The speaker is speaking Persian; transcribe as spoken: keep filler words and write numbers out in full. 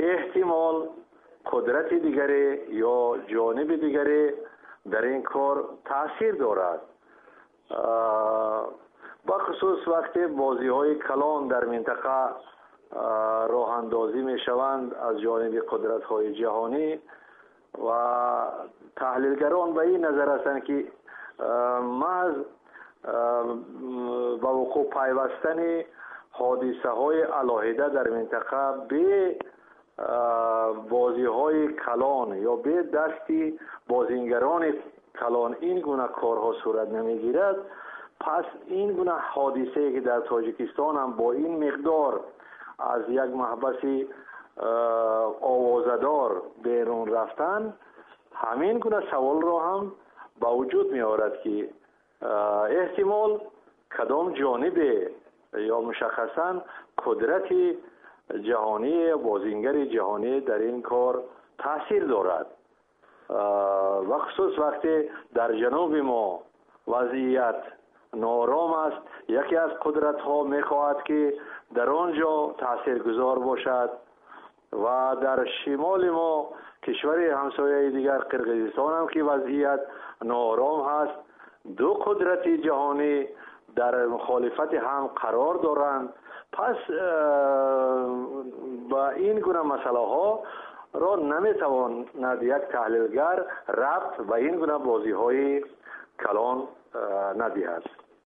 احتمال قدرت دیگری یا جانب دیگری در این کار تاثیر دارد. بخصوص وقتی بازی های کلان در منطقه راه اندازی می شوند از جانب قدرت های جهانی و تحلیلگران به این نظر هستند که محض با وقوع پیوستن حادثه های علاهده در منطقه به بازی های کلان یا به دستی بازیگران کلان این گونه کارها صورت نمیگیرد، پس این گونه حادثه که در تاجیکستان هم با این مقدار از یک محبس آوازدار بیرون رفتن همین گونه سوال را هم با وجود می آورد که احتمال کدام جانب یا مشخصا قدرت جهانی بازیگر جهانی در این کار تاثیر دارد. و خصوص وقتی در جنوب ما وضعیت نارام است، یکی از قدرت ها می خواهد که در آنجا تاثیرگذار باشد و در شمال ما کشور همسایه دیگر قرقیزستان هم که وضعیت نارام هست، دو قدرت جهانی در مخالفت هم قرار دارند. پس با این گونه مسئله ها را نمیتواند یک تحلیلگر ربط و این گونه بازی های کلان ندهد.